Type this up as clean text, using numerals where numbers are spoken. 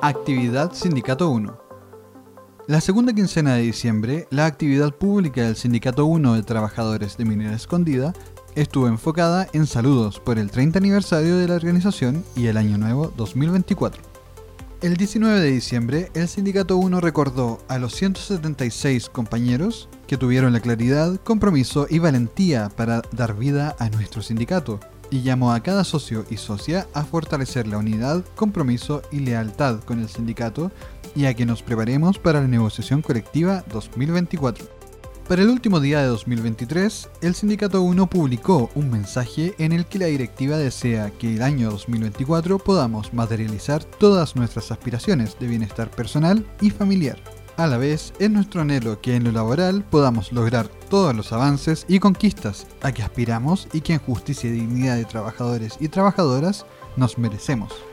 Actividad Sindicato 1. La segunda quincena de diciembre, la actividad pública del Sindicato 1 de Trabajadores de Minera Escondida estuvo enfocada en saludos por el 30 aniversario de la organización y el Año Nuevo 2024. El 19 de diciembre, el Sindicato 1 recordó a los 176 compañeros que tuvieron la claridad, compromiso y valentía para dar vida a nuestro sindicato, y llamó a cada socio y socia a fortalecer la unidad, compromiso y lealtad con el sindicato y a que nos preparemos para la negociación colectiva 2024. Para el último día de 2023, el Sindicato 1 publicó un mensaje en el que la directiva desea que el año 2024 podamos materializar todas nuestras aspiraciones de bienestar personal y familiar. A la vez, es nuestro anhelo que en lo laboral podamos lograr todos los avances y conquistas a que aspiramos y que en justicia y dignidad de trabajadores y trabajadoras nos merecemos.